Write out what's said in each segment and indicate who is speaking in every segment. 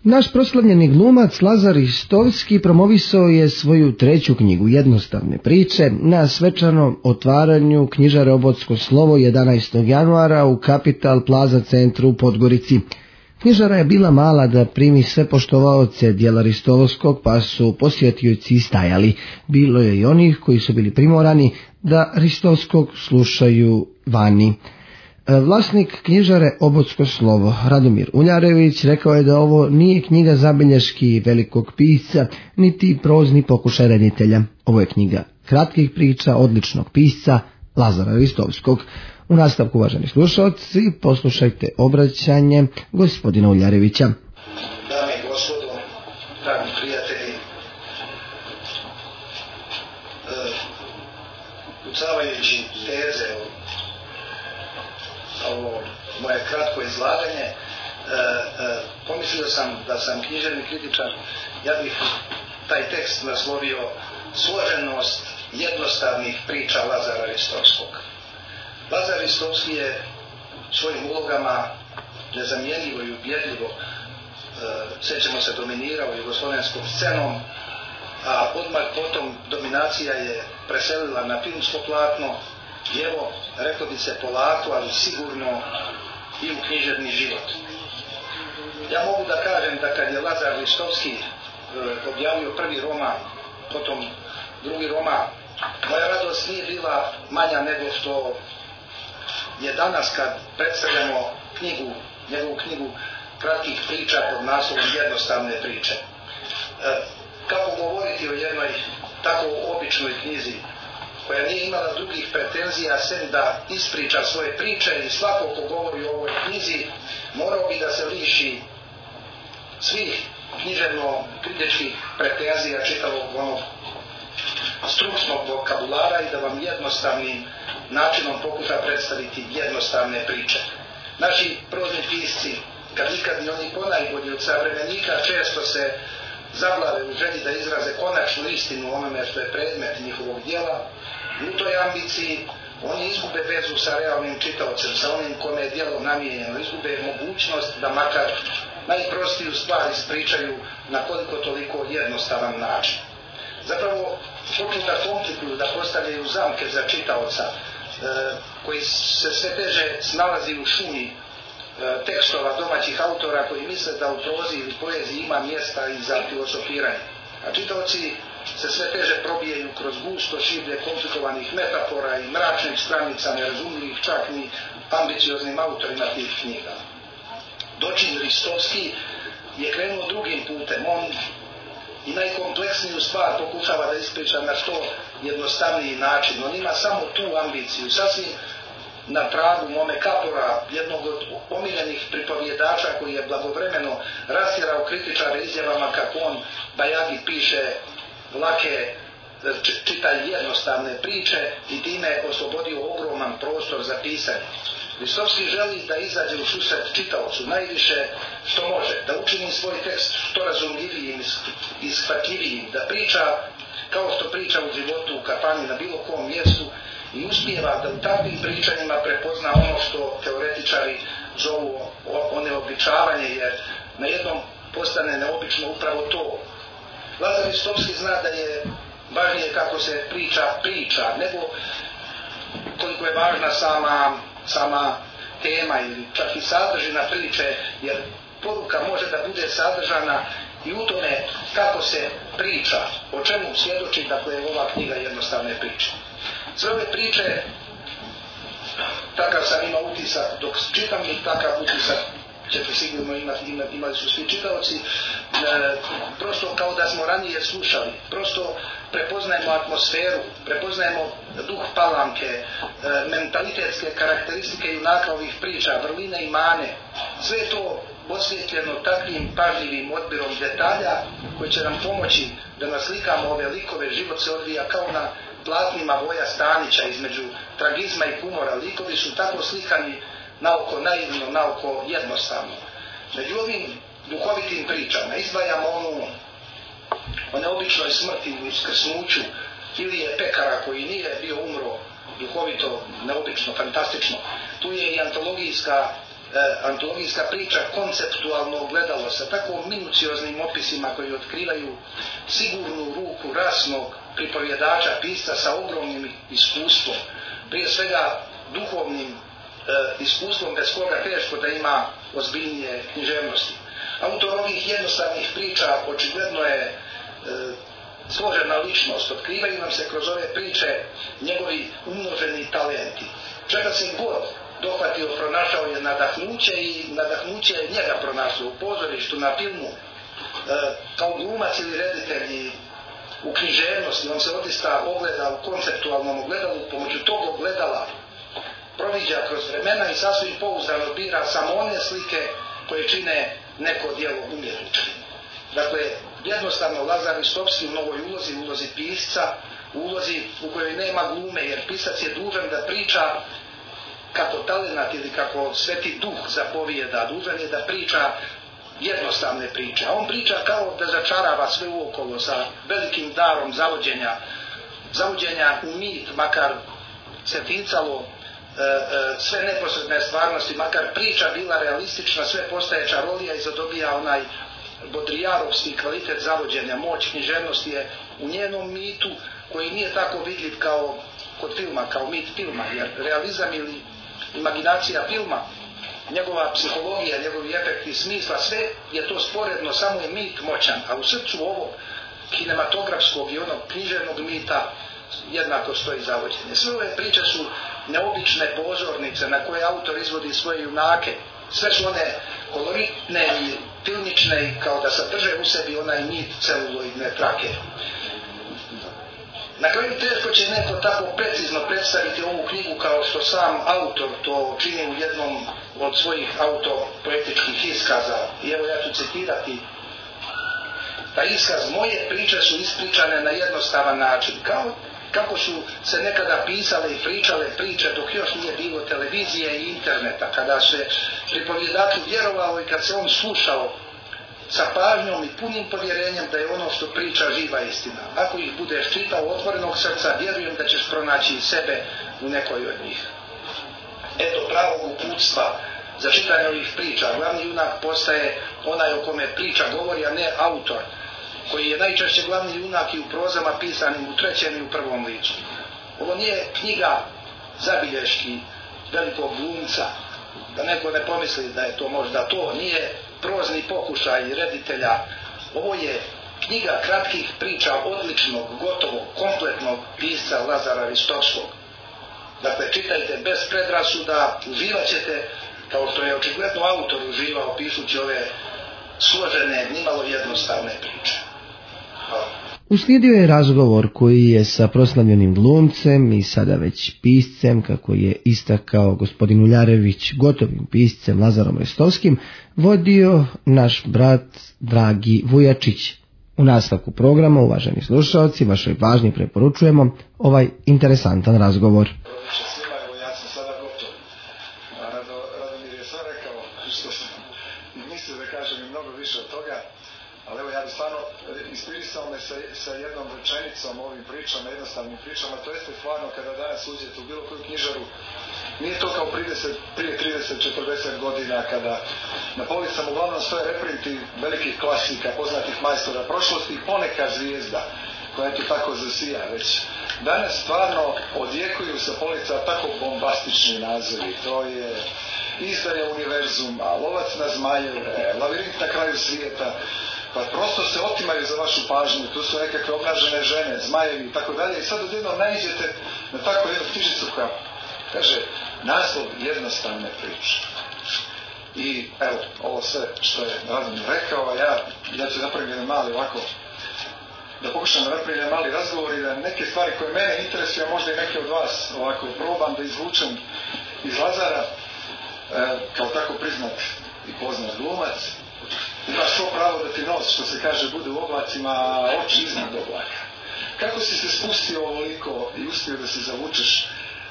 Speaker 1: Naš proslavljeni glumac Lazar Ristovski promovisao je svoju treću knjigu Jednostavne priče na svečanom otvaranju knjižare Obodsko slovo 11. januara u Capital Plaza centru u Podgorici. Knjižara je bila mala da primi sve poštovaoce djela Ristovskog, pa su posjetioci stajali. Bilo je i onih koji su bili primorani da Ristovskog slušaju vani. Vlasnik knjižare Obodsko slovo, Radomir Uljarević, rekao je da ovo nije knjiga zabilješki velikog pisca, niti prozni pokušaj reditelja. Ovo je knjiga kratkih priča odličnog pisca Lazara Ristovskog. U nastavku, uvaženi slušalci, poslušajte obraćanje gospodina Uljarevića.
Speaker 2: Dame i gospodo, dragi prijatelji, ucavajući teze ovo moje kratko izlaganje, pomislio sam da sam književni kritičar. Ja bih taj tekst naslovio Složenost jednostavnih priča Lazara Ristovskog. Lazar Ristovski je svojim ulogama nezamjenjivo i ubjedljivo, sjećamo se, dominirao jugoslovenskom scenom, a odmah potom dominacija je preselila na filmsko platno i evo, reklo bi se polako, ali sigurno i u književni život. Ja mogu da kažem da kad je Lazar Ristovski objavio prvi roman, potom drugi roman, moja radost nije bila manja nego što je danas kad predstavljamo njegovu knjigu kratkih priča pod naslovom Jednostavne priče. Kako govoriti o jednoj tako običnoj knjizi koja nije imala drugih pretenzija sem da ispriča svoje priče, i svako ko govori o ovoj knjizi morao bi da se liši svih književno-kritičkih pretenzija čitavog onog stručnog vokabulara i da vam jednostavnim načinom pokuša predstaviti jednostavne priče. Naši prozni pisci, kad nikad ni oni ponajbolji od savremenika, često se zaglave u želji da izraze konačnu istinu onome što je predmet njihovog djela. I u toj ambiciji oni izgube vezu sa realnim čitaocem, sa onim kome je djelo namijenjeno, izgube mogućnost da makar najprostiju stvar ispričaju na koliko toliko jednostavan način. Zapravo počnu da komplikuju, da postavljaju zamke za čitaoca, koji se sve teže snalazi u šumi tekstova domaćih autora koji misle da u prozi ili poeziji ima mjesta i za filosofiranje. A čitaoci se sve teže probijaju kroz gusto šiblje komplikovanih metafora i mračnih stranica nerazumljivih čak ni ambicioznim autorima tih knjiga. Dočin Ristovski je krenuo drugim putem. On i najkompleksniju stvar pokušava da ispriča na što jednostavniji način. On ima samo tu ambiciju, sasvim na pragu Mome Kapora, jednog od omiljenih pripovjedača koji je blagovremeno rastjerao kritičare izjavama kako on Bajagi piše lake, čitaj jednostavne priče i time oslobodio ogroman prostor za pisanje. Ristovski želi da izađe u susret čitaocu najviše što može, da učini svoj tekst što razumljivijim i shvatljivijim, da priča kao što priča u životu, u kafani, na bilo kom mjestu, i uspijeva da u takvim pričanjima prepozna ono što teoretičari zovu oneobičavanje, jer na jednom postane neobično upravo to. Lazar Ristovski zna da je važnije kako se priča, nego koliko je važna sama tema ili čak i sadržina priče, jer poruka može da bude sadržana i u tome kako se priča, o čemu svjedoči dakle ova knjiga Jednostavne priče. Sve ove priče, takav sam imao utisak dok čitam, i takav utisak ćete sigurno imali su svi čitaoci, prosto kao da smo ranije slušali, prosto prepoznajemo atmosferu, prepoznajemo duh palamke, mentalitetske karakteristike junaka ovih priča, vrline i mane. Sve je to osvjetljeno takvim pažljivim odbirom detalja koji će nam pomoći da naslikamo ove likove. Život se odvija kao na platnima Voja Stanića, između tragizma i humora. Likovi su tako slikani naoko naivno, naoko jednostavno. Među ovim duhovitim pričama izdvajamo o neobičnoj smrti u uskrsnuću Ilije Pekara koji nije bio umro duhovito, neobično, fantastično. Tu je i antologijska antologijska priča konceptualno ogledalo sa tako minucioznim opisima koji otkrivaju sigurnu ruku rasnog pripovjedača, pisca sa ogromnim iskustvom, prije svega duhovnim iskustvom bez koga teško da ima ozbiljnije književnosti. Autor ovih jednostavnih priča očigledno je složena ličnost, otkrivaju nam se kroz ove priče njegovi umnoženi talenti. Čega se god dohvatio, pronašao je nadahnuće i nadahnuće je njega pronašao u pozorištu, na filmu, kao glumac ili reditelj u književnosti. On se odista ogleda u konceptualnom ogledalu, pomoću tog ogledala proviđa kroz vremena i sasvim pouzdano bira samo one slike koje čine neko djelo umjetničkim. Dakle, jednostavno Lazar Ristovski u novoj ulozi, ulozi pisca, ulozi u kojoj nema glume, jer pisac je dužan da priča kako talenat ili kako Sveti Duh zapovijeda, dužan je da priča jednostavne priče. A on priča kao da začarava sve uokolo sa velikim darom zavođenja u mit, makar se ticalo sve neposredne stvarnosti, makar priča bila realistična, sve postaje čarolija i zadobija onaj bodrijarovski kvalitet zavođenja. Moć književnosti je u njenom mitu koji nije tako vidljiv kao kod filma, kao mit filma, jer realizam ili imaginacija filma, njegova psihologija, njegovi efekti smisla, sve je to sporedno, samo je mit moćan, a u srcu ovog kinematografskog i onog književnog mita jednako stoji zavođenje. Sve ove priče su neobične pozornice na koje autor izvodi svoje junake. Sve su one koloritne i filmične, kao da sadrže u sebi onaj mit celuloidne trake. Na kraju teško će neko tako precizno predstaviti ovu knjigu kao što sam autor to čini u jednom od svojih autopoetičkih iskaza. I evo ja ću citirati taj iskaz. Moje priče su ispričane na jednostavan način, kao kako su se nekada pisale i pričale priče dok još nije bilo televizije i interneta, kada se pripovjedaču vjerovalo i kad se on slušao sa pažnjom i punim povjerenjem da je ono što priča živa istina. Ako ih budeš čitao otvorenog srca, vjerujem da ćeš pronaći sebe u nekoj od njih. Eto pravog uputstva za čitanje ovih priča. Glavni junak postaje onaj o kome priča govori, a ne autor, koji je najčešće glavni junak i u prozama pisanim u trećem i u prvom licu. Ovo nije knjiga zabilješki velikog glumca, da neko ne pomisli da je to možda to, nije prozni pokušaj reditelja. Ovo je knjiga kratkih priča odličnog, gotovog, kompletnog pisca Lazara Ristovskog. Dakle, čitajte bez predrasuda, uživat ćete, kao što je očigledno autor uživao pišući ove složene, nimalo jednostavne priče. Hvala.
Speaker 1: Uslijedio je razgovor koji je sa proslavljenim glumcem i sada već piscem, kako je istakao gospodin Uljarević, gotovim piscem Lazarom Ristovskim, vodio naš brat Dragi Vujačić. U nastavku programa, uvaženi slušalci, vašoj pažnji preporučujemo ovaj interesantan razgovor.
Speaker 3: Ja sam sada gotov. Radomir je sve rekao što sam mislio da kažem i mnogo više od toga, ali evo ja bi stvarno inspirisao me sa jednom rečenicom ovim pričama, jednostavnim pričama. To jeste stvarno kada danas uđete u bilo koju knjižaru, nije to kao prije 30-40 godina kada na policama uglavnom stoje reprinti velikih klasika, poznatih majstora prošlosti i poneka zvijezda koja je tu tako zasija već. Danas stvarno odjekuju sa polica tako bombastični nazivi. To je Izdaja univerzuma, Lovac na zmajeve, Lavirint na kraju svijeta. Pa prosto se otimaju za vašu pažnju, tu su nekakve obnažene žene, zmajevi i tako dalje. I sad odjednom naiđete na takvu jednu knjižicu koja kaže naslov jednostavne priče. I evo, ovo sve što je Radomir rekao, ja ću napraviti jedan mali ovako, da pokušam da napravim mali razgovor i da neke stvari koje mene interesuju, možda i neke od vas ovako probam da izvučem iz Lazara, kao tako priznat i poznat glumac. Imaš to pravo da ti nos, što se kaže, bude u oblacima, a oči iznad oblaka. Kako si se spustio ovoliko i uspio da se zavučeš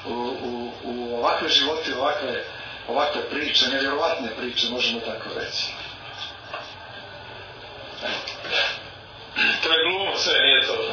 Speaker 3: u ovakve živote, ovakve priče, nevjerovatne priče, možemo tako reći?
Speaker 4: To je glumo sve, nije to.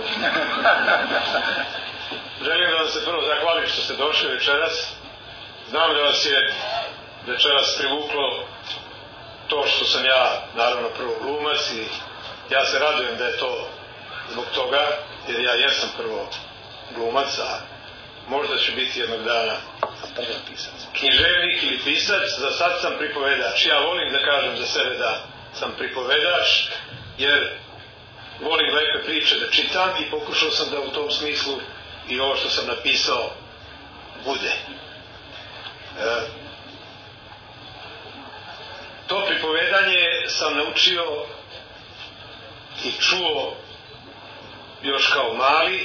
Speaker 4: Želim da vam se prvo zahvalim što ste došli večeras. Znam da vas je večeras privuklo to što sam ja, naravno, prvo glumac i ja se radujem da je to zbog toga, jer ja jesam prvo glumac, a možda ću biti jednog dana književnik ili pisac. Za sad sam pripovedač. Ja volim da kažem za sebe da sam pripovedač, jer volim lepe priče da čitam i pokušao sam da u tom smislu i ovo što sam napisao bude. To pripovedanje sam naučio i čuo još kao mali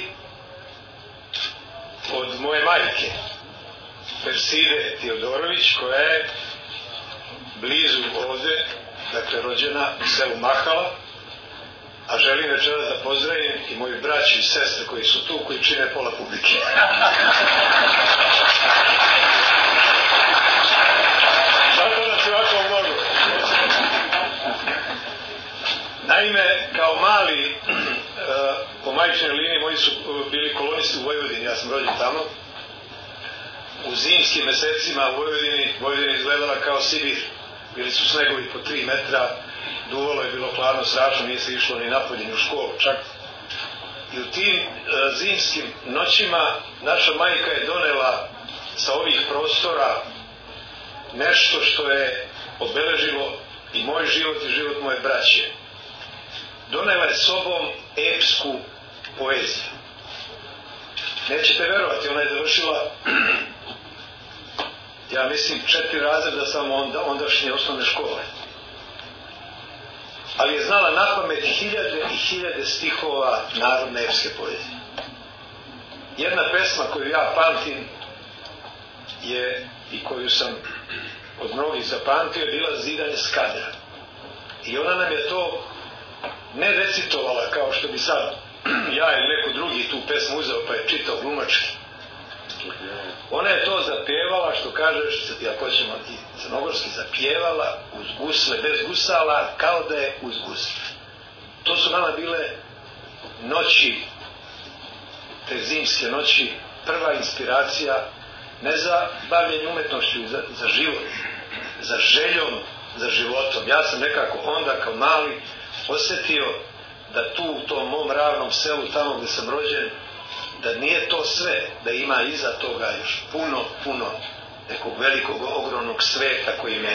Speaker 4: od moje majke, Perside Teodorović, koja je blizu ovde, dakle rođena u selu Mahala, a želim večeras da pozdravim i moju braću i sestre koji su tu, koji čine pola publike. Zato nas je ovako mnogo. Naime, kao mali, po majčinoj liniji moji su bili kolonisti u Vojvodini, ja sam rođen tamo. U zimskim mesecima u Vojvodini izgledala kao Sibir. Bili su snegovi po 3 metra, duvalo je, bilo hladno, strašno, nije se išlo ni napolje, ni u školu čak. I u tim zimskim noćima naša majka je donela sa ovih prostora nešto što je obeležilo i moj život i život moje braće. Donela je sobom epsku poeziju. Nećete verovati, ona je završila ja mislim 4 razreda samo ondašnje osnovne škole. Ali je znala napamet hiljade i hiljade stihova narodne epske poezije. Jedna pesma koju ja pamtim je, i koju sam od mnogih zapamtio, je bila Zidanje Skadra. I ona nam je to ne recitovala kao što bi sad ja ili neko drugi tu pesmu uzeo pa je čitao glumački. Ona je to zapjevala, što kažeš, ako ćemo i crnogorski, zapjevala uz gusle, bez gusala, kao da je uz gusle. To su nama bile noći, te zimske noći, prva inspiracija, ne za bavljenje umetnošću, za život, za željom, za životom. Ja sam nekako onda kao mali osjetio da tu u tom mom ravnom selu, tamo gde sam rođen, da nije to sve, da ima iza toga još puno nekog velikog, ogromnog sveta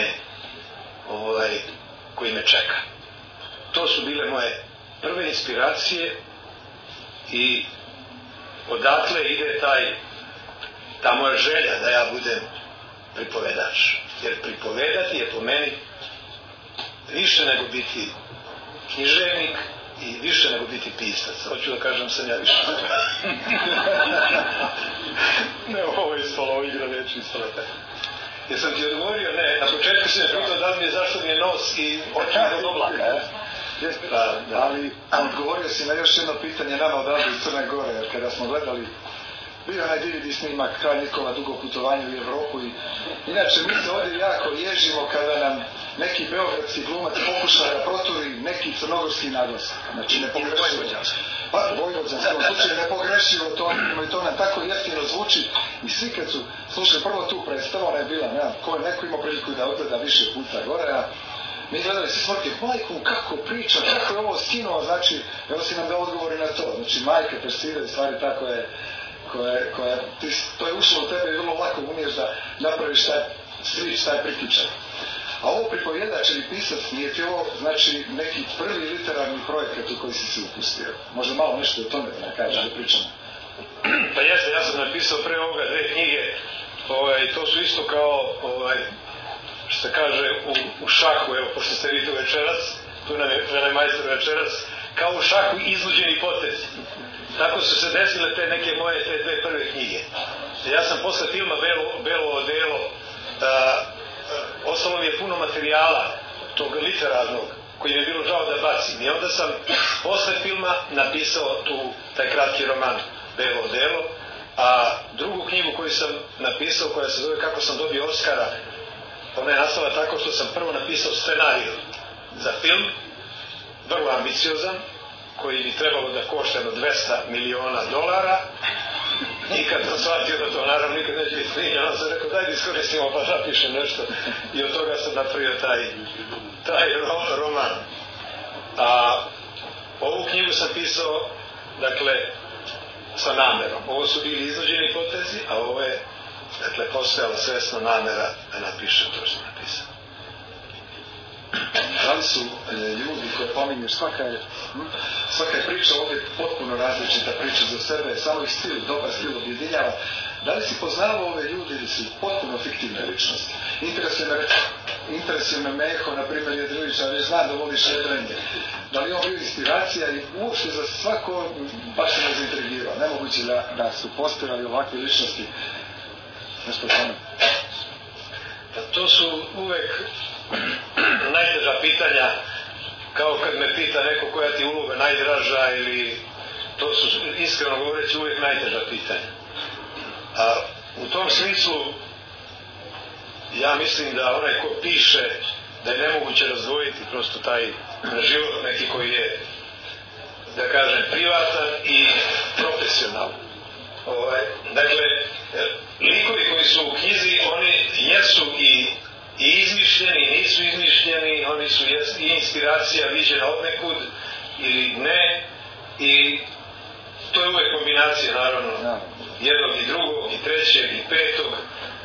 Speaker 4: koji me čeka. To su bile moje prve inspiracije i odatle ide ta moja želja da ja budem pripovedač. Jer pripovedati je po meni više nego biti književnik i više nego biti pisac. Hoću da kažem, sam ja više. Ne, ovo je ispalo, ovo igra neću ispalo. Jesam ti odgovorio? Ne, na početku si me pitao da mi je zašto mi je nos i oči od oblaka, ja?
Speaker 3: Jeste, ali odgovorio si na još jedno pitanje nama odavde iz Crne Gore, jer kada smo gledali, bio onaj DVD snimak Kralj Nikola, dugo putovanje u Evropu i inače mi se ovdje jako ježimo kada nam neki beogradski glumac pokuša da proturi neki crnogorski naglasak. Znači Vojvođanski, u slučaju nepogrešivo to, i to nam tako jeftino zvuči i svi kad su slušali prvo tu predstavu, ona je bila, neko ima priliku da odgleda više puta gore, a mi gledali svi smrke, majku, kako priča, kako je ovo skinuo, znači, evo si nam da odgovori na to, znači majka Persida, stvari tako je, koja to je ušlo u tebe i vrlo lako umiješ da napraviš taj slič, taj priključak. A ovo pripovjedač ili pisac, nije ti ovo, znači, neki prvi literarni projekat u koji si se upustio? Možda malo nešto o tome da kažeš, da pričamo.
Speaker 4: Pa jeste, ja sam napisao pre ovoga 2 knjige, to su isto kao, što se kaže u šahu, evo, pošto ste vi tu večeras, tu nam je majstor večeras, kao u šahu izluđeni potezi. Tako su se desile te neke moje, te 2 prve knjige. Ja sam posle filma Belo odelo, ostalo mi je puno materijala tog literarnog koji mi je bilo žao da bacim. I onda sam posle filma napisao taj kratki roman Belo odelo, a drugu knjigu koju sam napisao, koja se zove Kako sam dobio Oskara, ona je nastala tako što sam prvo napisao scenariju za film, vrlo ambiciozan, koji bi trebalo da košta $200 miliona I kad sam shvatio da to naravno nikad neće biti knjiga, onda sam rekao daj da iskoristimo pa zapišem nešto. I od toga sam napravio taj roman. A ovu knjigu sam pisao, dakle, sa namerom. Ovo su bili iznuđeni potezi, a ovo je, dakle, postojala svesna namera da napišem to što sam napisao.
Speaker 3: Da li su ljudi koje pominješ, svaka je priča ovdje potpuno različita priča za sebe, samo ih stil, dobar stil objedinjava. Da li si poznavao ove ljude ili su potpuno fiktivne ličnosti? Interesuje me Meho, na primjer Jedrilića, ali znam da voliš jedrenje. Da li on bio inspiracija i uopšte za svako baš se ne zaintrigirao? Nemoguće da su postojali ovakve ličnosti. Nešto tome.
Speaker 4: To su uvek najteža pitanja, kao kad me pita neko koja ti uloga najdraža, ili to su, iskreno govoreći, uvek najteža pitanja. A u tom smislu ja mislim da onaj ko piše, da je nemoguće razdvojiti prosto taj život neki koji je, da kažem, privatan i profesionalan. Dakle, likovi koji su u knjizi, oni jesu i izmišljeni, i nisu izmišljeni, oni su i inspiracija viđena od nekud ili ne, i to je uvek kombinacija, naravno, jednog i drugog, i trećeg, i petog.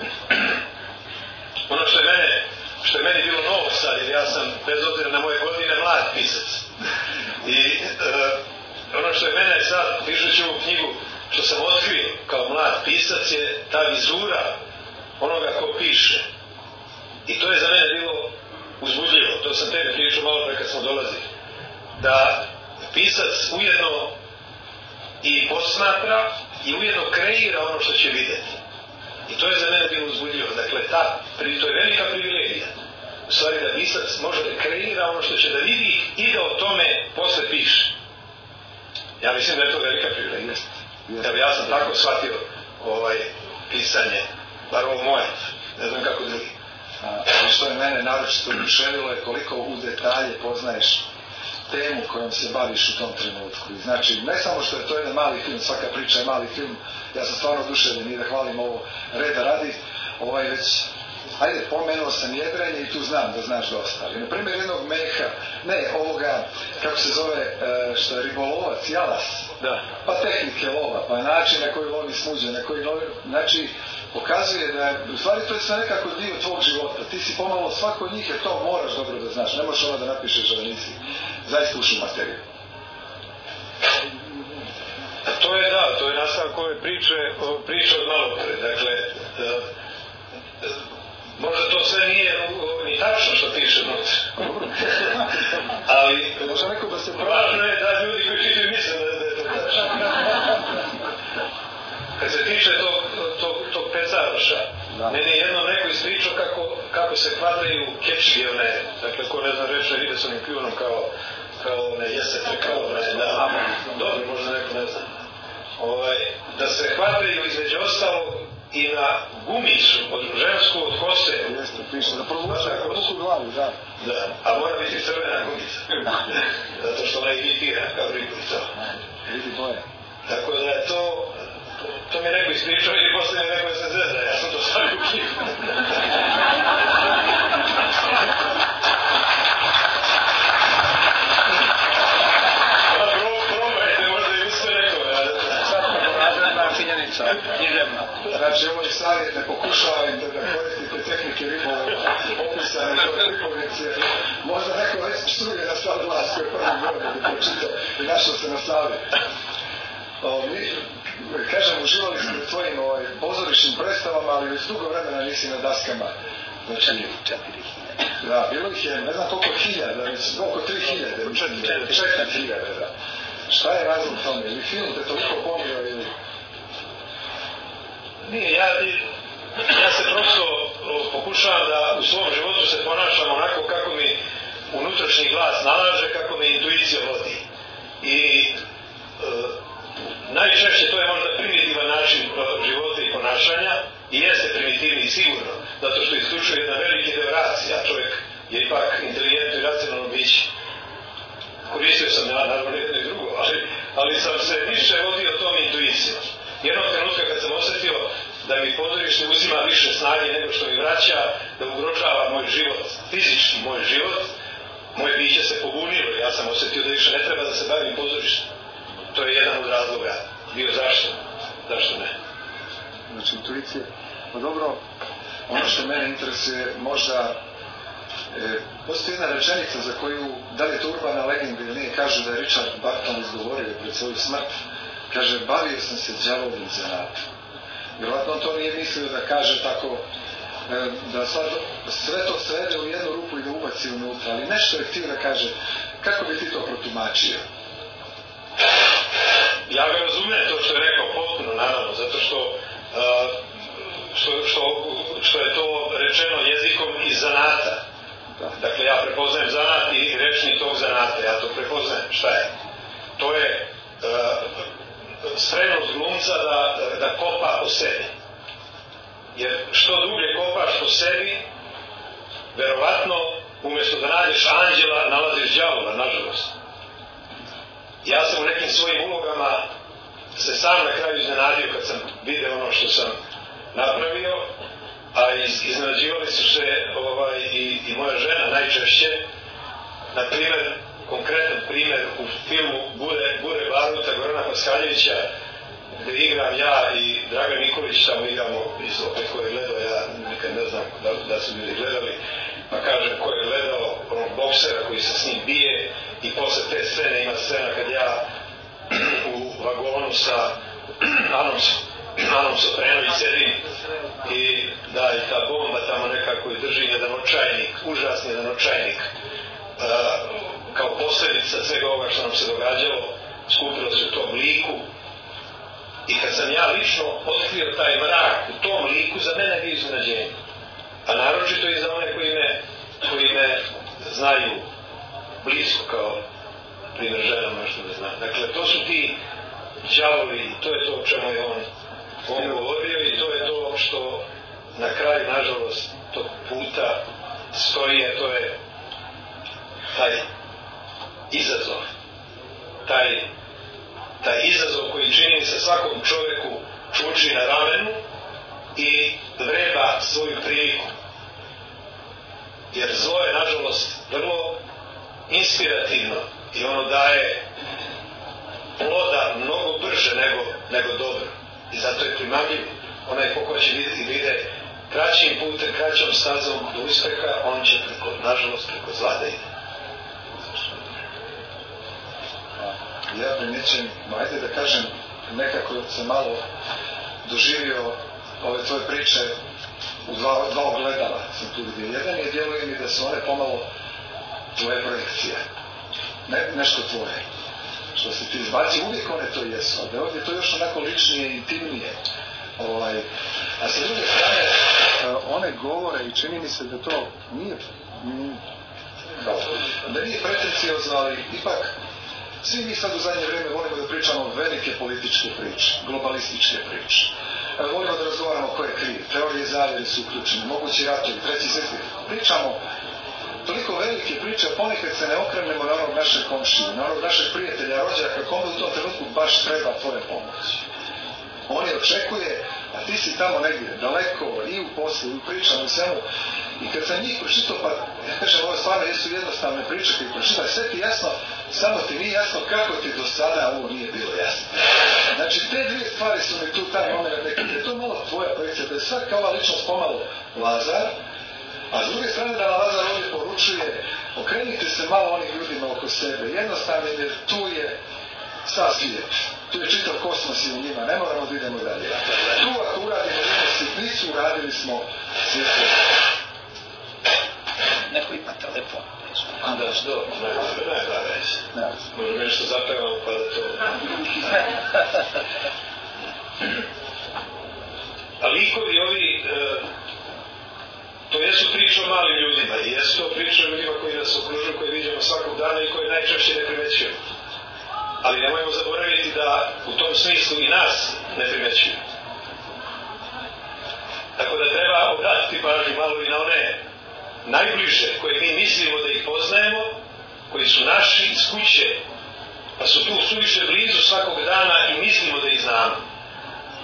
Speaker 4: Ono što je meni bilo novo sad, jer ja sam, bez obzira na moje godine, mlad pisac. I ono što je mene sad, pišući ovu knjigu, što sam otkrio kao mlad pisac, je ta vizura onoga ko piše. I to je za mene bilo uzbudljivo. To sam tebi pričao malo pre kad smo dolazili. Da pisac ujedno i posmatra i ujedno kreira ono što će vidjeti. I to je za mene bilo uzbudljivo. Dakle, to je velika privilegija. U stvari da pisac može da kreira ono što će da vidi i da o tome posle piše. Ja mislim da je to velika privilegija. Evo, ja sam tako shvatio pisanje, bar ovo moje, ne znam kako drugi.
Speaker 3: Ali što je mene naročito oduševilo je koliko u detalje poznaješ temu kojom se baviš u tom trenutku. Znači, ne samo što je to jedan mali film, svaka priča je mali film, ja sam stvarno oduševljen i da hvalim ovo reda radi, već, ajde, pomenuo sam jedrenje i tu znam da znaš dosta. Ali, na primjer, jednog Meha, ne, ovoga, kako se zove, što je ribolovac, jalas,
Speaker 4: da.
Speaker 3: Pa tehnike lova, pa način na koji lovi smuđe, na koji lovi, znači, pokazuje da je, u stvari to je sve nekako dio tvog života. Ti si pomalo svako od njih, jer to moraš dobro da znaš. Ne možeš ono da napišeš da nisi zaista ušao materiju.
Speaker 4: To je nastavak ove priče od malo pre. Dakle, možda to sve nije ni tačno što piše unutra. Ali važno je da ljudi koji čitaju misle da je to tačno. Kad se tiče tog pecaroša, meni je jednom neko ispričao kako se hvataju kečije, dakle, ko ne zna reče, ide s onim kljunom kao ne jesetre, kao ne, dobro, možda neko ne zna. Da se hvataju između ostalog i na gumicu, žensku od kose.
Speaker 3: Jeste, piše, da provuče ruku glavu, da.
Speaker 4: Da, a mora biti crvena gumica. Zato što ona imitira kao ribu i to.
Speaker 3: Vidi boje.
Speaker 4: Tako da je to mi je neko ispričao ili posle mi neko se zezda, ja sam to stavio u knjigu. Probajte, možda i uste neko.
Speaker 3: Razredna činjenica, književna. Znači, ovo je savjet, ne pokušavajte da koristite tehnike ribova opisane kao pripovnici. Možda neko već struje na stav glas koji prvi godine da pročitao i našao se na savjet. Kažem, uživali smo u tvojim pozorišnim predstavama, ali već dugo vremena nisi na daskama. Znači,
Speaker 4: 4.000.
Speaker 3: Da, bilo ih je, ne znam koliko hiljada, već oko 3.000. 4.000, da. Šta je razlog tome? Ili film te toliko pomio ili...
Speaker 4: Nije, ja se prosto pokušavam da u svom životu se ponašam onako kako mi unutrašnji glas nalaže, kako me intuicija vodi. I najčešće to je možda primitivan način života i ponašanja i jeste primitivni sigurno, zato što isključuje jedan veliki deo racija, čovjek je ipak inteligentno i racionalno biće. Koristio sam ja naravno jedno i drugo, ali sam se više vodio tom intuicijom. Jednog trenutka kad sam osjetio da mi pozorište uzima više snage nego što mi vraća, da ugrožava moj život, fizički moj život, moje biće se pobunilo. Ja sam osjetio da više ne treba da se bavim pozorištem. To je jedan od razloga bio zašto. Zašto ne?
Speaker 3: Znači intuicije. Pa dobro, ono što mene interesuje možda postoji jedna rečenica za koju, da li je to urbana legenda ili nije, kaže da je Richard Burton izgovorio pred svoju smrt. Kaže, bavio sam se đavolim zanatom. Vjerovatno on to nije mislio da kaže tako, da sad sve to svede u jednu rupu i da ubaci unutra, ali nešto je htio da kaže. Kako bi ti to protumačio?
Speaker 4: Ja ga razumijem to što je rekao potpuno, naravno, zato što je to rečeno jezikom iz zanata. Dakle, ja prepoznajem zanat i rečni tog zanata, ja to prepoznajem. Šta je? To je spremnost glumca da kopa po sebi. Jer što dublje kopaš po sebi, verovatno, umjesto da nađeš anđela, nalaziš đavola, nažalost. Ja sam u nekim svojim ulogama se sam na kraju iznenadio kad sam vidio ono što sam napravio, a iznenađivali su se i moja žena najčešće. Na primjer, konkretan primjer u filmu Bure Baruta Gorana Paskaljevića, gdje igram ja i Dragan Nikolić, tamo igramo, opet ko je gledao, ja nikad ne znam da su bili gledali, pa kažem ko je gledao onog boksera koji se s njim bije, i posle te scene ima scena kad ja u vagonu sa Anom Soprenović sedim i da, i ta bomba tamo nekako i drži jedan očajnik, užasni jedan očajnik, kao posljedica svega ovoga što nam se događalo, skupilo se u tom liku. I kad sam ja lično otkrio taj mrak u tom liku, za mene je bio iznenađenje. A naročito i za one koji me znaju blisko, kao primjer ženama što ne znam. Dakle, to su ti đavoli i to je to o čemu je on govorio i to je to što na kraju, nažalost, tog puta stoji, a to je taj izazov. Taj izazov koji čini se svakom čovjeku čuči na ramenu i vreba svoju priliku. Jer zlo je, nažalost, vrlo inspirativno i ono daje ploda mnogo brže nego dobro. I zato je primamljiv. Onaj ko hoće vidjeti vide kraćim putem, kraćom stazom do uspeha, on će nažalost preko zla da ide.
Speaker 3: Ja primjećem, ajde da kažem, nekako sam malo doživio ove tvoje priče u dva ogledala sam tu vidio. Jedan je djeluje mi da su one pomalo tvoje projekcije. Nešto tvoje. Što se ti izbaci, uvijek one to jesu, ali ovdje to još onako ličnije i intimnije. A sa druge strane, one govore i čini mi se da to nije da nije pretenciozno, ali ipak svi mi sad u zadnje vrijeme volimo da pričamo velike političke priče, globalističke priče. Volimo da razgovaramo ko je kriv, teorije zavjere su uključene, mogući ratovi, treći svjetski. Pričamo toliko velike priče, ponekad se ne okrenemo na onog našeg komšiju, na onog našeg prijatelja, rođaka, kome u tom trenutku baš treba tvoja pomoć. On je očekuje, a ti si tamo negdje, daleko, i u poslu, i u pričama, u svemu. I kad sam njih pročitao, pa ja kažem, ove stvarno jesu jednostavne priče koji pročitao, sve ti jasno, samo ti nije jasno kako ti do sada ovo nije bilo jasno. Znači, te dvije stvari su mi tu taj moment nekada. Je to malo tvoja projekcija, da je svaka ova ličnost pomalo Lazar, a s druge strane da Lazar ovdje poručuje, okrenite se malo onih ljudima oko sebe, jednostavno jer tu je sav svijet. Tu je čitav kosmos i u njima, ne moramo da idemo dalje. Tu ako uradimo jednu sitnicu, uradili smo svijet.
Speaker 2: Neko ima telefon.
Speaker 4: Onda što? Ne. Možda nešto zapevamo pa da to... A likovi ovi, to jesu priče o malim ljudima i jesu to priče o ljudima koji nas okružuju, koje vidimo svakog dana i koje najčešće ne primećujemo. Ali nemojmo zaboraviti da u tom smislu i nas ne primećuju. Tako da treba obratiti pažnju malo i na one najbliže koje mi mislimo da ih poznajemo, koji su naši iz kuće, pa su tu suviše blizu svakog dana i mislimo da ih znamo.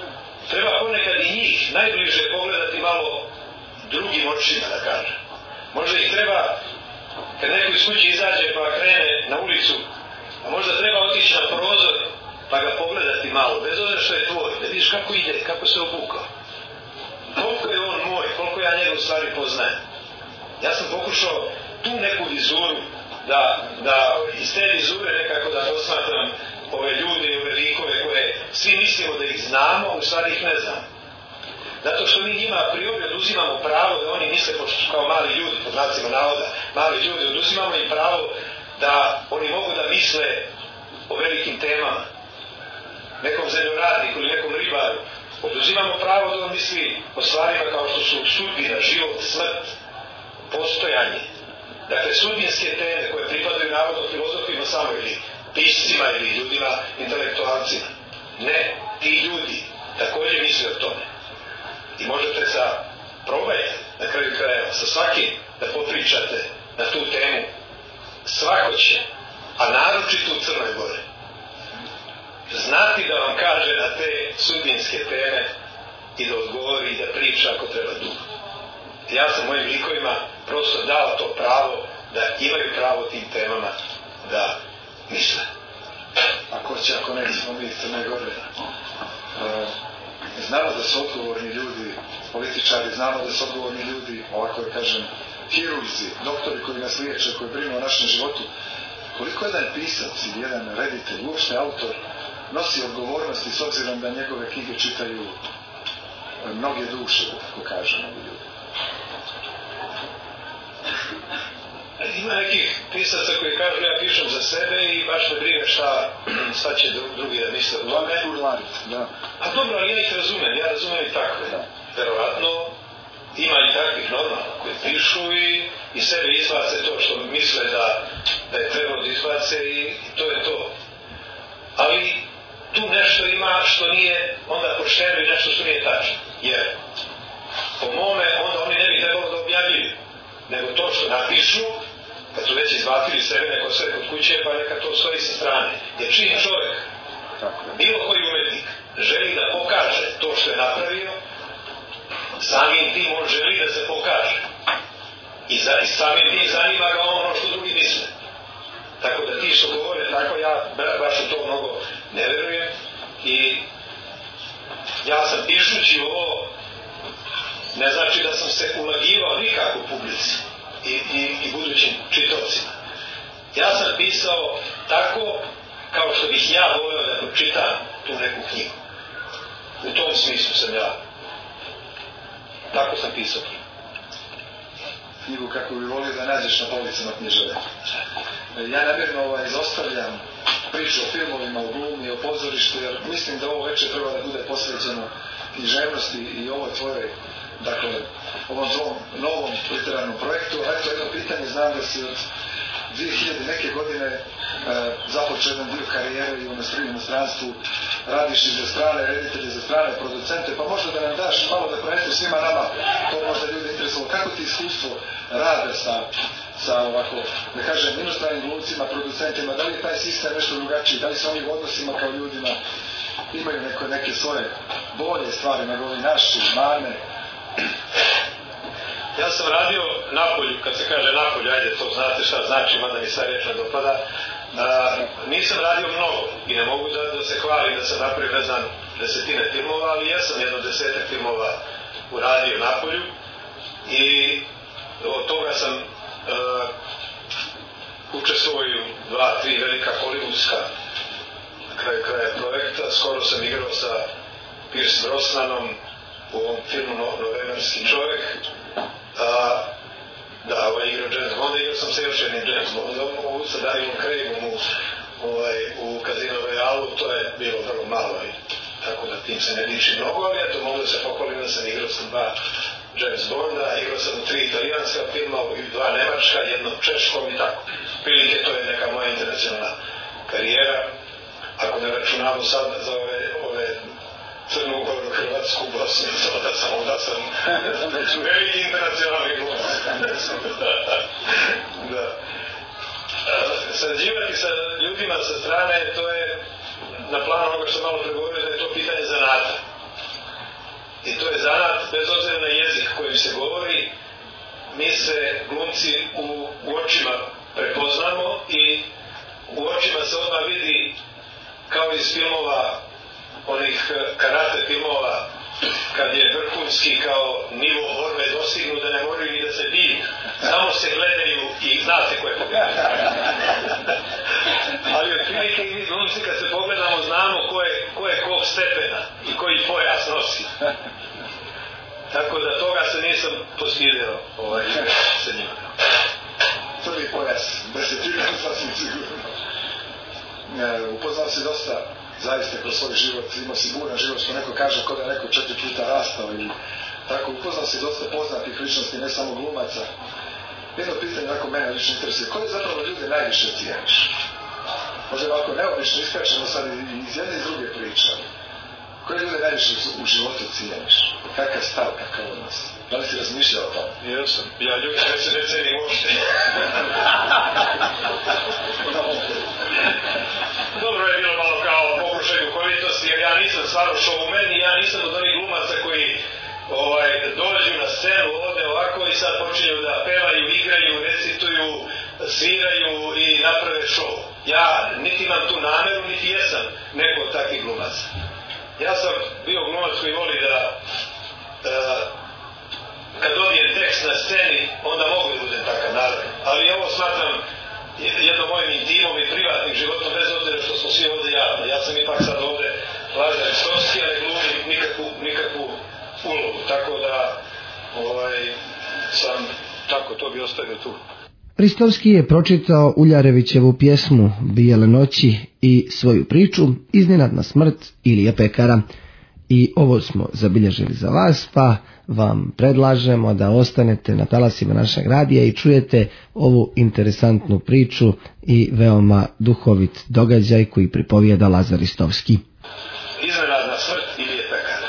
Speaker 4: treba ponekad i njih najbliže pogledati malo drugim očima, da kažem. Možda ih treba, kad neko iz kuće izađe pa krene na ulicu, a možda treba otići na prozor pa ga pogledati malo, bez obzira što je tvoj, da vidiš kako ide, kako se obukao. Koliko je on moj, koliko ja njega u stvari poznajem. Ja sam pokušao tu neku vizuru, da iz te vizure nekako da posmatram ove ljude i ove likove koje svi mislimo da ih znamo, a u stvari ih ne znamo. Zato što mi njima a priori oduzimamo pravo da oni misle kao mali ljudi, pod znacima navoda, mali ljudi, oduzimamo im pravo da oni mogu da misle o velikim temama, nekom zemljoradniku ili nekom ribaru. Oduzimamo pravo da on misli o stvarima kao što su sudbina, život, smrt, postojanje. Dakle, sudbinske teme koje pripadaju navodno filozofima samo ili piscima ili ljudima, intelektualcima. Ne, ti ljudi također misle o tome. I možete probajte na kraju krajeva sa svakim da popričate na tu temu. Svako će, a naročito u Crnoj Gori, znati da vam kaže na te sudbinske teme i da odgovori i da priča ako treba dugo. Ja sam mojim likovima prosto dao to pravo da imaju pravo tim temama da misle.
Speaker 3: Ako će, ako ne, smo mi iz Crne Gore. Znamo da su odgovorni ljudi, političari, znamo da su odgovorni ljudi, ovako je kažem, hirurzi, doktori koji nas liječe, koji brinu o našem životu. Koliko jedan pisac ili jedan reditelj, uopšte autor, nosi odgovornosti s obzirom da njegove knjige čitaju mnoge duše, kako kažem, ovi ljudi.
Speaker 4: Ima nekih pisaca koji kažu ja pišem za sebe i baš me briga šta će drugi da misle o tome. A dobro, ali ja ih razumem, ja razumem i takve. Verovatno ima i takvih normalno koji pišu i sebe izbace to što misle da je trebalo da izbace i to je to. Ali tu nešto ima što nije onda pošteno i nešto što nije tačno. Jer po mome onda oni ne bi trebalo da objavljuju, nego to što napišu, kad su već izbacili sebe neko sve kod kuće, pa neka to stoji sa strane. Jer čim čovjek, bilo koji umetnik, želi da pokaže to što je napravio, samim tim on želi da se pokaže. I samim tim zanima ga ono što drugi misle. Tako da ti što govore, tako ja baš u to mnogo ne verujem. I ja sam pišući ovo, ne znači da sam se ulagivao nikako u publici i budućim čitocima. Ja sam pisao tako kao što bih ja volio da pročitam tu neku knjigu. U tom smislu sam ja. Tako sam pisao knjigu.
Speaker 3: Knjigu kako bi volio da nađeš na policama knjižare. Ja namjerno izostavljam priču o filmovima, o glumi, o pozorištu, jer mislim da ovo večer treba da bude posvećeno književnosti i ovoj tvojoj, dakle, ovom tvom novom literarnom projektu. A eto jedno pitanje, znam da si od 2000 neke godine započeo jedan dio karijere i u inostranstvu, radiš i za strane reditelje, za strane producente, pa možda da nam daš malo da preneseš svima nama, to možda ljudi interesovalo, kako ti iskustvo rade sa ovako, da kažem, inostranim glumcima, producentima, da li je taj sistem nešto drugačiji, da li su oni u odnosima kao ljudima, imaju neke svoje bolje stvari nego ovi naši, mane.
Speaker 4: Ja sam radio napolju, kad se kaže napolju, ajde, to znate šta znači, mada mi sad riječ ne dopada. Nisam radio mnogo i ne mogu da se hvalim da sam napravio, ne znam, 10 filmova, ali ja sam jedno 10 filmova uradio napolju i od toga sam učestvovao u 2-3 velika hollywoodska na kraju kraja projekta. Skoro sam igrao sa Pierce Brosnanom u ovom filmu Novemerski čovjek. Da, igrao James Bond, igrao sam se još jednim James Bondom sa Danielom Craigom u Casino Royale, to je bilo vrlo malo i tako da tim se ne diči mnogo, ali eto mogu da se pohvalim da sam igrao sam 2 James Bonda, igrao sam u 3 italijanska filma, u 2 nemačka, jednom češkom i tako. Prilike to je neka moja internacionalna karijera, ako ne računamo sad za ove Crnu Goru, Hrvatsku, Bosnu, da sam veliki internacionalni glumac. Da. Sarađivati sa ljudima sa strane, to je na planu onoga što malo pregovorio, da je to pitanje zanata. I to je zanat, bez obzira na jezik kojim se govori, mi se glumci u očima prepoznamo i u očima se odmah vidi, kao iz filmova, onih karate filmova, kad je vrhunski kao nivo borbe dostignu da ne moraju ni da se biju, samo se gledaju i znate ko je pobedio. Ali otprilike i mi glumci kad se pogledamo znamo ko je kog stepena i koji pojas nosi. Tako da toga se nisam postidio sa njima.
Speaker 3: Prvi pojas, desetina sasvim sigurno. Upoznao si dosta zaista kroz svoj život, imao si buran život, što neko kaže ko da neko 4 puta rastao i tako, upoznao si dosta poznatih ličnosti, ne samo glumaca. Jedno pitanje ako mene lično interesuje, koje zapravo ljude najviše cijeniš? Možda ovako neobično iskačemo sad iz jedne i iz druge priče. Koje ljude najviše u životu cijeniš? Kakav stav, kakav odnos? Da li si razmišljao o tome?
Speaker 4: Jesam. Ja ljudi ne cijenim uopšte. Dobro je bilo malo kao pokušaj duhovitosti, jer ja nisam stvarno showman i ja nisam od onih glumaca koji dođu na scenu ovde ovako i sad počinju da pevaju, igraju, recituju, sviraju i naprave show. Ja niti imam tu nameru, niti jesam neko od takvih glumaca. Ja sam bio glumac koji voli da kad dobijem tekst na sceni, onda mogu da budem takav narod. Ali ovo smatram jednom mojim intimom i privatnim životom, bez obzira što smo svi ovde javni. Ja sam ipak sad ovde Lazar Ristovski, ali glumim nikakvu ulogu. Tako da sam tako to bi ostavio tu.
Speaker 1: Ristovski je pročitao Uljarevićevu pjesmu Bijele noći i svoju priču Iznenadna smrt Ilije Pekara. I ovo smo zabilježili za vas, pa vam predlažemo da ostanete na talasima našeg radija i čujete ovu interesantnu priču i veoma duhovit događaj koji pripovijeda Lazar Ristovski.
Speaker 4: Iznenadna smrt Ilije Pekara.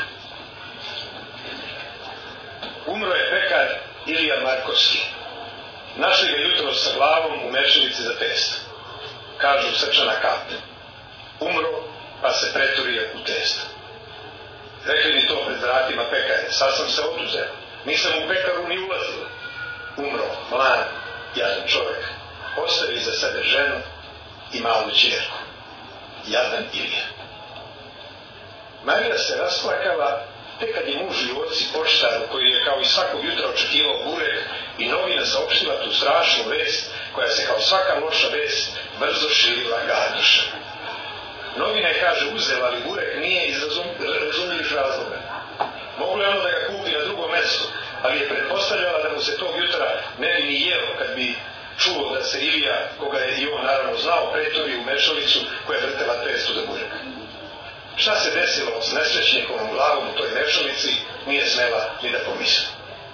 Speaker 4: Umro je pekar Ilija Markovski. Našli ga jutro sa glavom u mešalici za testo. Kažu srčana kap. Umro, pa se preturio u testo. Rekli mi to pred vratima pekare. Sad sam se oduzeo. Nisam u pekaru ni ulazio. Umro, mlad, jadan čovjek. Ostavi iza sebe ženu i malu ćerku. Jadan Ilija. Marija se rasplakala tek kad je muž i oci poštaru, koji je kao i svakog jutra očekivao burek, i novina saopštila tu strašnu vest, koja se kao svaka loša vest brzo širila gardušem. Novina je, kaže, uzela, ali burek nije iz razumljivih razloga. Moglo je ono da ga kupi na drugom mjestu, ali je pretpostavljala da mu se tog jutra ne bi ni jeo kad bi čuo da se Ilija, koga je i on naravno znao, pretori u mešalicu koja je vrtela testu za burek. Šta se desilo s nesrećnikovom glavom u toj mešalici, nije smela ni da pomisli.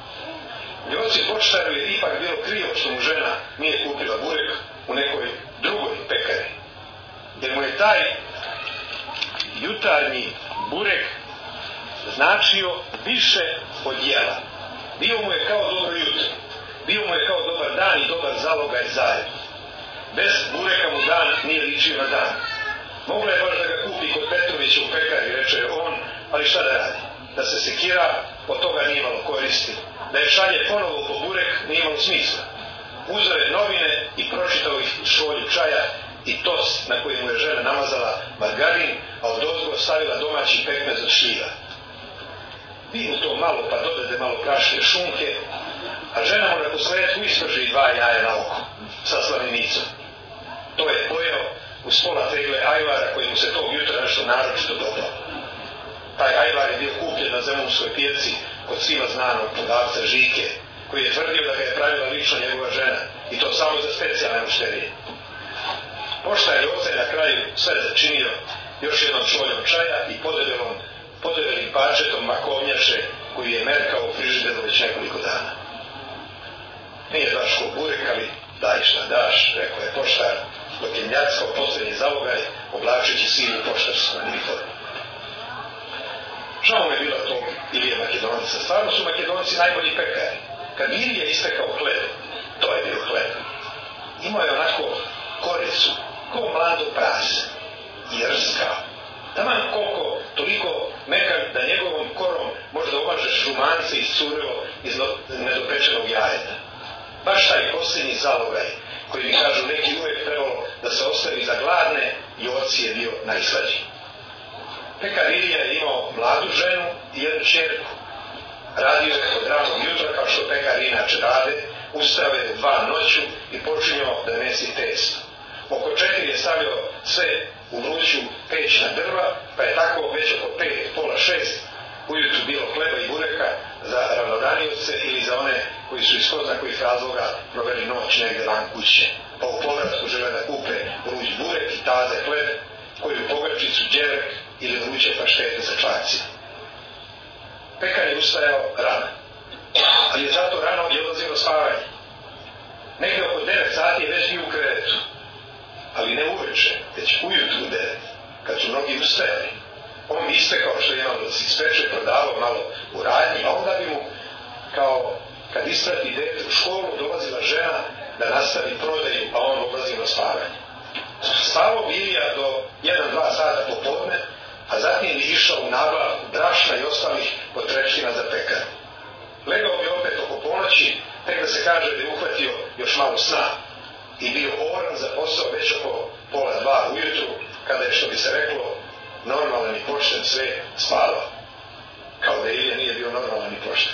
Speaker 4: Njoci počtaru je ipak bilo krivo što mu žena nije kupila burek u nekoj drugoj pekari. Jer mu je taj jutarnji burek značio više od jela. Bio mu je kao dobro jutro. Bio mu je kao dobar dan i dobar zalogaj zajedno. Bez bureka mu dan nije ličio na dan. Mogla je baš da ga kupi kod Petrovića u pekari, reče on, ali šta da radi? Da se sekira, od toga nije imalo koristi. Da je šalje ponovo po burek, nije imalo smisla. Uzeo je novine i pročitao ih u šolju čaja i tost na koji mu je žena namazala margarin, a od ozgo stavila domaći pekmez od šljiva. Piju to malo, pa dodade malo prašne šunke, a žena mu na posledku isprži 2 jaja na oko, sa slavinicom. To je pojeo uz pola tegle ajvara koji mu se tog jutra nešto naročito dodao. Taj ajvar je bio kupljen na Zemunskoj pijaci kod svima znanog prodavca Žike, koji je tvrdio da ga je pravila lično njegova žena, i to samo za specijalne mušterije. Poštar je oca na kraju sve začinio još jednom šoljom čaja i podebelim parčetom makovnjače koji je merkao u frižideru već nekoliko dana. Nije baš ko burek, ali daj šta daš, rekao je poštar, dok je mljackao posljednji zalogaj, oblačeći sivu poštarsku uniformu. Žao me je bila tog Ilije Makedonca. Stvarno su Makedonci najbolji pekari. Kad Ilija ispekao hleb, to je bio hleb. Imao je onako koricu, ko mlado prase, i rskao. Taman koliko, toliko mekan da njegovom korom možda umažeš šumance iscurilo iz nedopečenog jajeta. Baš taj posljednji zalogaj, koji mi kažu neki uvijek trebalo da se ostavi za gladne, i oci je bio najslađi. Pekar Ilija je imao mladu ženu i jednu čerku. Radio je od ranog jutra, kao što pekar inače rade, ustao je u 2 noću i počinjao da mesi testo. Oko 4 je stavljao sve u vruću peć na drva, pa je tako već oko 5, pola 6 ujutru bilo hleba i bureka za ravnodanioce ili za one koji su iz ko zna kojih razloga proveli noć negdje van kuće. Pa u povratku žele da kupe vruć burek i taze hleb, koju pogačicu, đerek ili vruće paštete sa čvarcima. Pekar je ustajao rano, ali je zato rano i odlazio na spavanje. Negdje oko 9 sati je već bio u krevetu, ali ne uveče, već ujutru u 9, kad su mnogi ustajali. On bi ispekao što je imao da se ispeče, prodavao malo u radnji, a onda bi mu, kao kad isprati dete u školu, dolazila žena da nastavi prodaju, a on odlazio na spavanje. Spavao bi Ilija do 1-2 sata popodne, a zatim bi išao u nabavku brašna i ostalih potrepština za pekar. Legao bi opet oko ponoći, tek da se kaže da je uhvatio još malo sna i bio oran za posao već oko 1:30 ujutru, kada je, što bi se reklo, normalan i pošten sve spavao. Kao da Ilija nije bio normalan i pošten.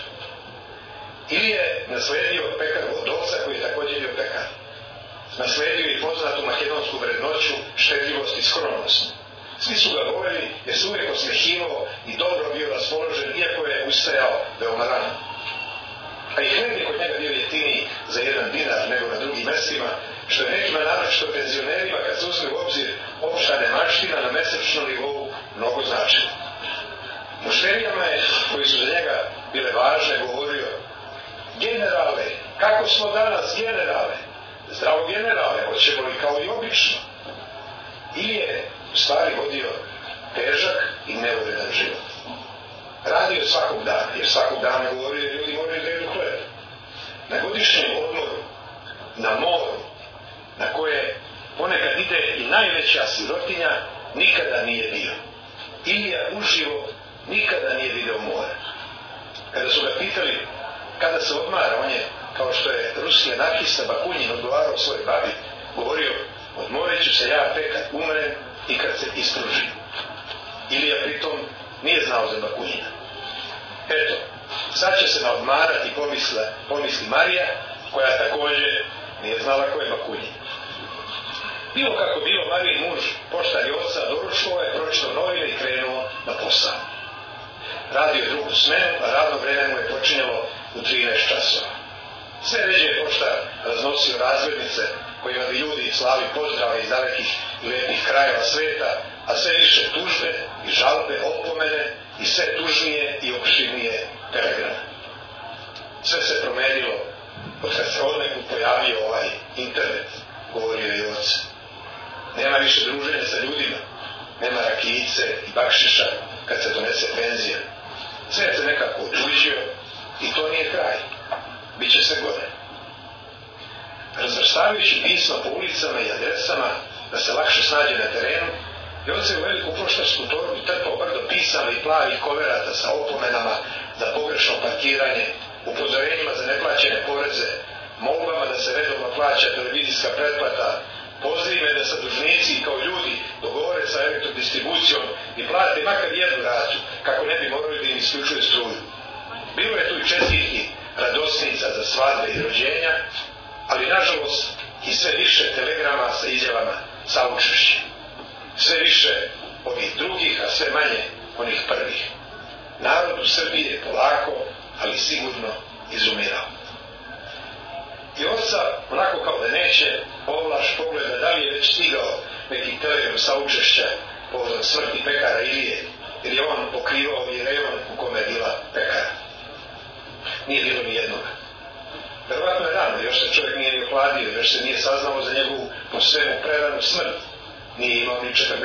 Speaker 4: Ilija je nasledio pekar od oca koji je također bio pekar. Nasledio i poznatu makedonsku vrednoću, štedljivost i skromnost. Svi su ga voljeli jer se uvijek osmehivao i dobro bio raspoložen, iako je ustajao veoma rano. A i hljeb je kod njega bio jeftiniji za 1 dinar nego na drugim mestima, što je nekima naročito penzionerima, kad se uzme u obzir opšta nemaština na mesečnom nivou, mnogo značilo. Mušterijama je, koji su za njega bile važne, govorio: generale, kako smo danas, generale? Zdravo, generale, hoćemo li kao i obično? Ili je u stvari vodio težak i neuredan život. Radio svakog dana, jer svakog dana govorio ljudi moraju da jedu hleb. Na godišnjem odmoru, na moru, na koje ponekad ide i najveća sirotinja, nikada nije bio. Ilija uživo nikada nije video more. Kada su ga pitali kada se odmara, on je, kao što je ruski anarhista Bakunin odgovarao svojoj babi, govorio: odmorit ću se ja tek kad umrem i kad se ispružim. Ilija pritom nije znao za Bakunina. Eto, sad će se naodmarati, pomisli Marija, koja također nije znala ko je Bakunin. Bilo kako bilo, Marijin muž, poštar i oca, doručkovao je, pročitao novine i krenuo na posao. Radio je drugu smenu, a radno vreme mu je počinjalo u 13 časova. Sve ređe je poštar raznosio razglednice kojima bi ljudi slali pozdrave iz dalekih i lepih krajeva sveta, a sve više tužbe i žalbe, opomene i sve tužnije i opširnije telegrame. Sve se promenilo od kad se odnekud pojavio ovaj internet, govorio je otac. Nema više druženja sa ljudima, nema rakijice i bakšiša kad se donese penzija. Sve se nekako otuđio i to nije kraj. Biće sve gore. Razvrstavajući pisma po ulicama i adresama da se lakše snađe na terenu, Joce je u veliku poštarsku torbu trpao brdo pisama i plavih koverata sa opomenama za pogrešno parkiranje, upozorenjima za neplaćene poreze, molbama da se redovno plaća televizijska pretplata, pozivima da se dužnici kao ljudi dogovore sa elektrodistribucijom i plate makar jednu ratu, kako ne bi morali da im isključuje struju. Bilo je tu i čestitki radosnica za svadbe i rođenja, ali nažalost i sve više telegrama sa izjavama saučešća. Sve više ovih drugih, a sve manje onih prvih. Narod u Srbiji je polako, ali sigurno izumirao. I oca, onako kao da neće, ovlaš pogleda da li je već stigao neki telegram saučešća povodom smrti pekara Ilije, jer je on pokrivao i rejon u kome je bila pekara. Nije bilo ni jednoga. Verovatno je rano, još se čovjek nije ni ohladio, još se nije saznalo za njegovu po svemu preranu smrt. Nije imao ni 40.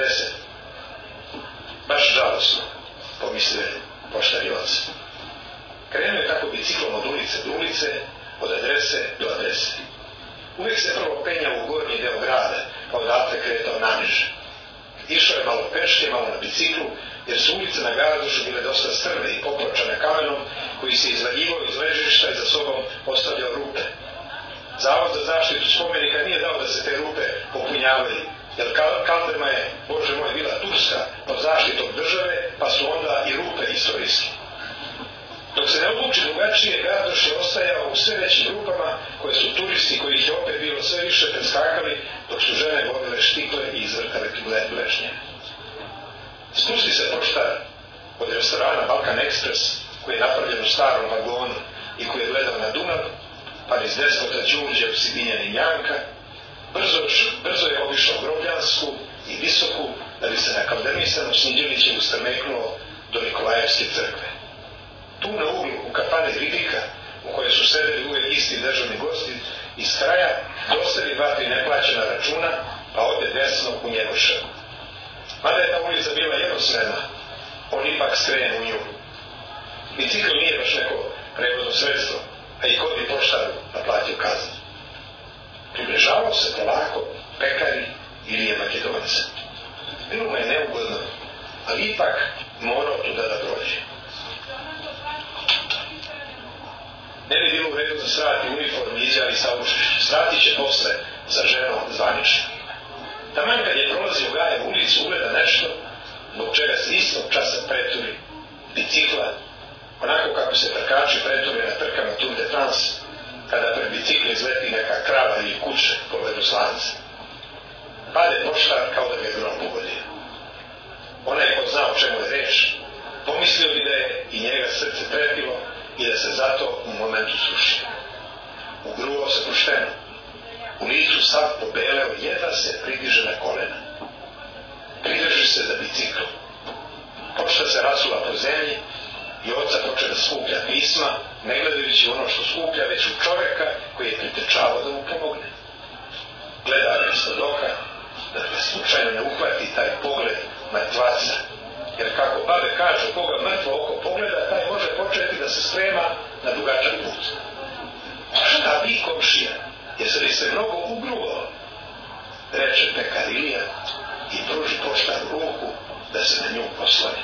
Speaker 4: Baš žalosno, pomislio je poštar i otac. Krenuo je tako biciklom od ulice do ulice, od adrese do adrese. Uvijek se prvo penjao u gornji deo grada, pa odatle kretao naniže. Išao je malo peške, malo na biciklu, jer su ulice na Gardušu bile dosta strme i popločane kamenom koji se izvaljivao iz ležišta i za sobom ostavljao rupe. Zavod za zaštitu spomenika nije dao da se te rupe popunjavaju, jer kaldrma je, Bože moj, bila Turska pod zaštitom države, pa su onda i rupe istorijski. Dok se ne odluči drugačije, Garduš je ostajao u sve većim rupama koje su turisti, kojih je opet bilo sve više, preskakali, dok su žene vodile štikle i izvrtale bležnje. Spusti se poštar od restorana Balkan Express, koji je napravljen u starom vagonu i koji je gledao na Dunav, pa iz Despota Đurđe u Sidinjani Janka, brzo je obišao Grobljansku i Visoku, da bi se na Kaldernisanu Snjeđevićem ustrmeknuo do Nikolajevske crkve. Tu na uglu u kafani Ridika, u kojoj su sedeli uvijek isti državni gosti, iz kraja dostavi 2-3 neplaćena računa, pa ode desno u Njegoša. Mada je ta ulica bila jednosmjerna, on ipak skrene u nju. Bicikl nije baš neko prevozno sredstvo, a i kod bi poštaru naplatio kaznu. Približavao se polako pekari Ilije Makedonca. Bilo mu je neugodno, ali ipak morao tuda da prođe. Ne bi bilo u redu da svrati uniform i izjavi Saučić. Svrati će posle za ženom zvanično. Taman kad je prolazio Gajevu ulicu ugleda nešto, zbog čega se istog časa preturi bicikla, onako kako se trkači preture na trkama Tour de France, kada pred bicikli izleti neka krava ili kuće pogledu slanca. Pade poštar kao da ga je grom pogodio. Onaj ko zna o čemu je reč, pomislio bi da je i njega srce trepilo i da se zato u momentu srušio. Ugruvao se pošteno. U licu sav pobeleo, jedva se pridiže na kolena. Pridrži se za bicikl. Pošta se rasula po zemlji i oca poče da skuplja pisma, ne gledajući ono što skuplja, već u čoveka koji je pritečavao da mu pomogne. Gleda ga ispod oka, da ga slučajno ne uhvati taj pogled mrtvaca, jer kako babe kažu, koga mrtvo oko pogleda, taj može početi da se sprema na dugačak put. Šta bi, komšija, jesi li se mnogo ugruvao? Reče pekar Ilija i pruži poštaru ruku da se na nju posloni.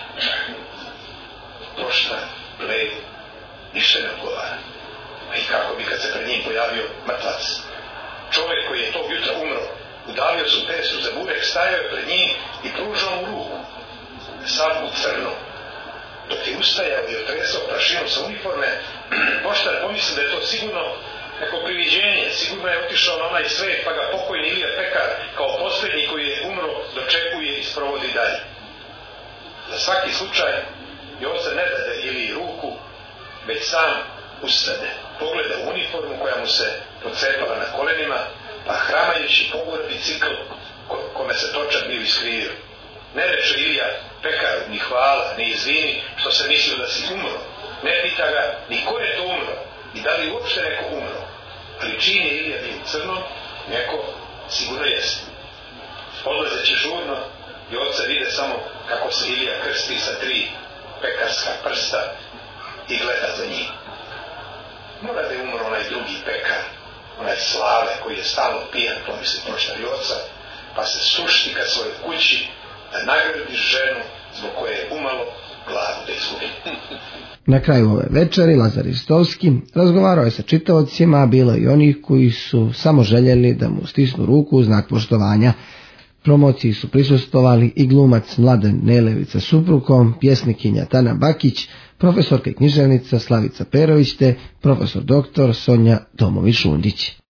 Speaker 4: Poštar, bled, ništa ne odgovara. A i kako bi kad se pred njim pojavio mrtvac? Čovjek koji je tog jutra umro, udavio su pesu za burek, stajao je pred njim i pružao mu ruku. Sav u crno. Dok je ustajao i otresao prašinu sa uniforme, poštar pomisli da je to sigurno neko priviđenje, sigurno je otišao na onaj svet, pa ga pokojni Ilija Pekar, kao posljednji koji je umro, dočekuje i sprovodi dalje. Za svaki slučaj, Joza ne dade Iliji ruku, već sam ustade, pogleda u uniformu koja mu se pocepala na kolenima, pa hramajući pogura bicikl kome se točak bio iskrivio. Ne reče Ilija Pekaru ni hvala, ni izvini što se mislio da si umro. Ne pita ga ni ko je to umro i da li uopšte neko umro. Ali čim je Ilija bio crnom, neko sigurno jeste. Odlazeći žurno i oca vide samo kako se Ilija krsti sa 3 pekarska prsta i gleda za njih. Mora da je umro onaj drugi pekar, onaj Slave koji je stalno pijan, pomisli poštar i oca, pa se sušti ka svojoj kući da nagradi ženu zbog koje je umalo glavu da izgubi.
Speaker 1: Na kraju ove večeri Lazar Ristovski razgovarao je sa čitaocima, a bilo i onih koji su samo željeli da mu stisnu ruku u znak poštovanja. Promociji su prisustvovali i glumac Mladen Nelević sa suprukom, pjesnikinja Tana Bakić, profesorka i književnica Slavica Perović te profesor doktor Sonja Tomović Šundić.